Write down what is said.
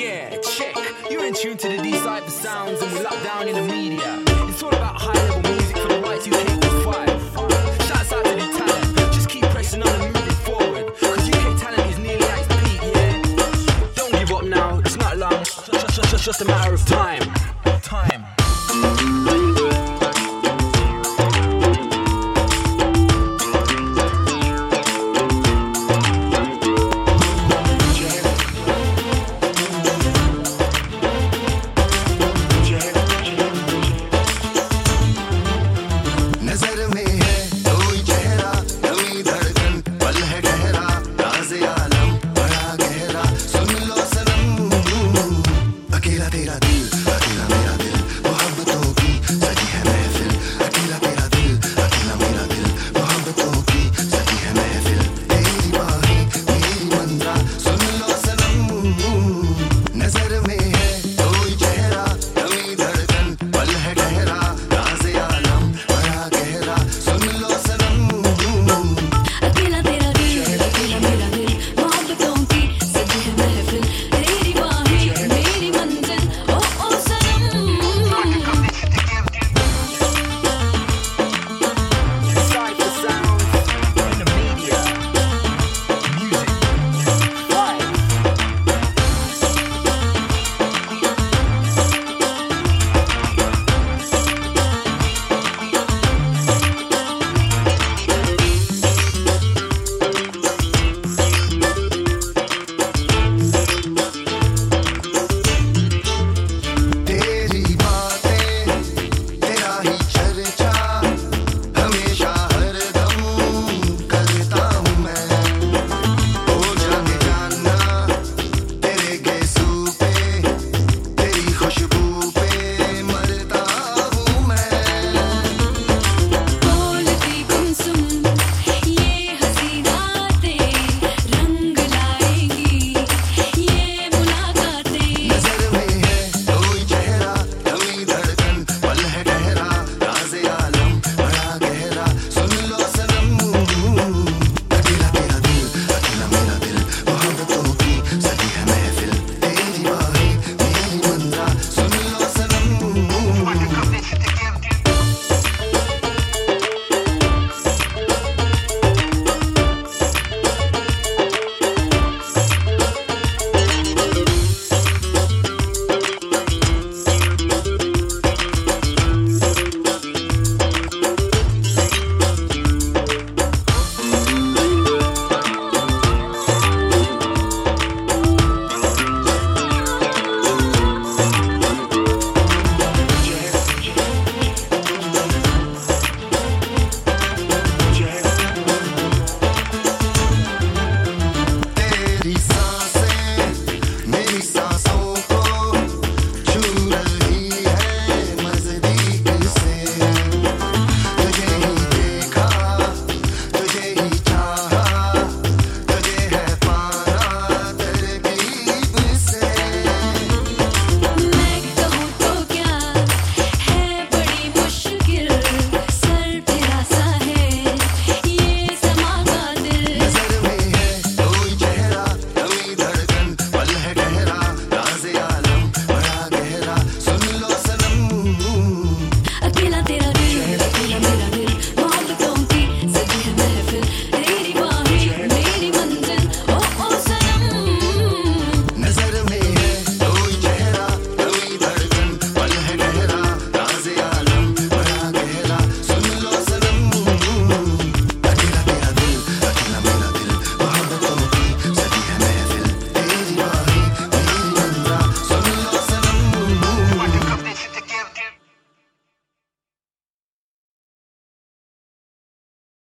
Yeah, check. You're in tune to the D-Cypher sounds and we're locked down in the media. It's all about high-level music for the Y2K5. Shouts out to the talent. Just keep pressing on and moving forward. Cause UK talent is nearly at its peak, yeah? Don't give up now, it's not long. Just a matter of time.